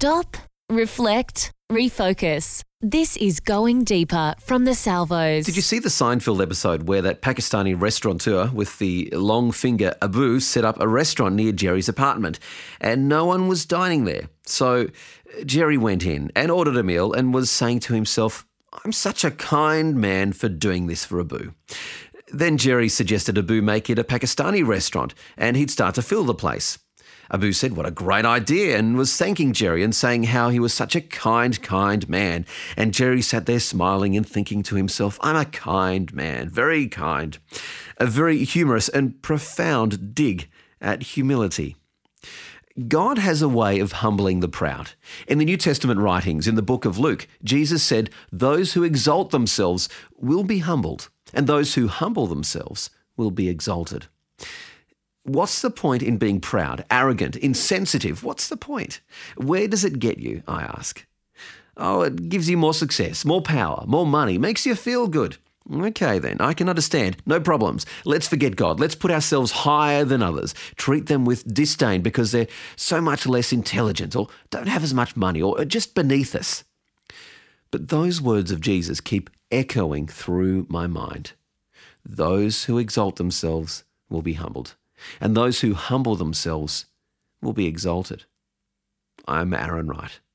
Stop, reflect, refocus. This is Going Deeper from the Salvos. Did you see the Seinfeld episode where that Pakistani restaurateur with the long finger Abu set up a restaurant near Jerry's apartment and no one was dining there? So Jerry went in and ordered a meal and was saying to himself, I'm such a kind man for doing this for Abu. Then Jerry suggested Abu make it a Pakistani restaurant and he'd start to fill the place. Abu said, what a great idea, and was thanking Jerry and saying how he was such a kind man. And Jerry sat there smiling and thinking to himself, I'm a kind man, very kind. A very humorous and profound dig at humility. God has a way of humbling the proud. In the New Testament writings, in the book of Luke, Jesus said, those who exalt themselves will be humbled, and those who humble themselves will be exalted. What's the point in being proud, arrogant, insensitive? What's the point? Where does it get you, I ask? Oh, it gives you more success, more power, more money, makes you feel good. Okay then, I can understand. No problems. Let's forget God. Let's put ourselves higher than others. Treat them with disdain because they're so much less intelligent or don't have as much money or are just beneath us. But those words of Jesus keep echoing through my mind. Those who exalt themselves will be humbled, and those who humble themselves will be exalted. I'm Aaron Wright.